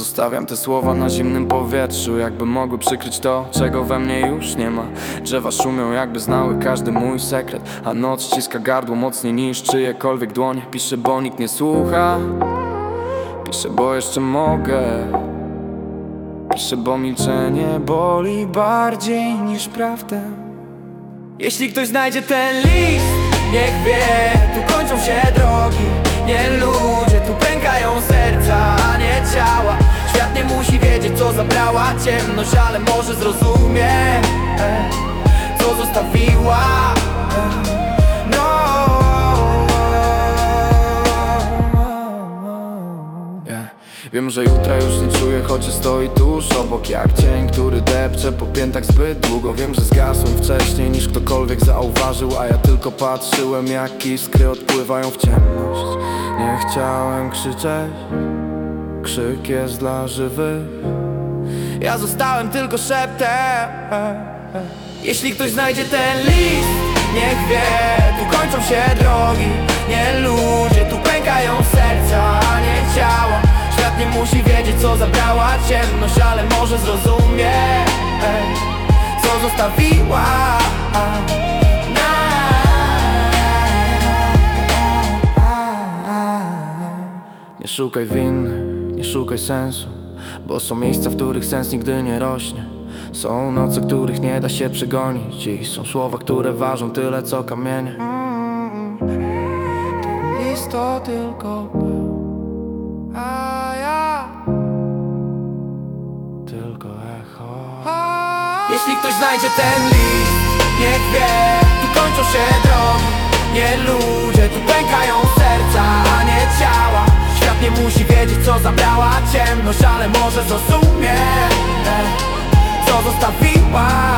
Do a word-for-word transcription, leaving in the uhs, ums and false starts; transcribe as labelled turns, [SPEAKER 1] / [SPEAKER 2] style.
[SPEAKER 1] Zostawiam te słowa na zimnym powietrzu, jakby mogły przykryć to, czego we mnie już nie ma. Drzewa szumią, jakby znały każdy mój sekret, a noc ściska gardło mocniej niż czyjekolwiek dłonie. Piszę, bo nikt nie słucha. Piszę, bo jeszcze mogę. Piszę, bo milczenie boli bardziej niż prawdę. Jeśli ktoś znajdzie ten list, niech wie, tu kończą się drogi. Nie ludzie, tu pękają serca, a nie ciała. Świat nie musi wiedzieć, co zabrała ciemność, ale może zrozumie, co zostawiła. No. Yeah. Wiem, że jutra już nie czuję, chociaż stoi tuż obok jak cień, który depcze po piętach zbyt długo. Wiem, że zgasłem wcześniej niż ktokolwiek zauważył, a ja tylko patrzyłem, jak iskry odpływają w ciemność. Nie chciałem krzyczeć, krzyk jest dla żywych. Ja zostałem tylko szeptem. Jeśli ktoś znajdzie ten list, niech wie, tu kończą się drogi. Nie ludzie, tu pękają serca, a nie ciała. Świat nie musi wiedzieć, co zabrała ciemność, ale może zrozumie, co zostawiła. Nie szukaj winy, nie szukaj sensu, bo są miejsca, w których sens nigdy nie rośnie. Są noce, których nie da się przegonić, i są słowa, które ważą tyle, co kamienie. Ten list to tylko był, a ja tylko echo. Jeśli ktoś znajdzie ten list, niech wie, tu kończą się drogi. Nie ludzie, tu pękają serca, a nie ciała. Świat nie musi wiedzieć, co zabrała ciemność, ale może zrozumie, co zostawiła.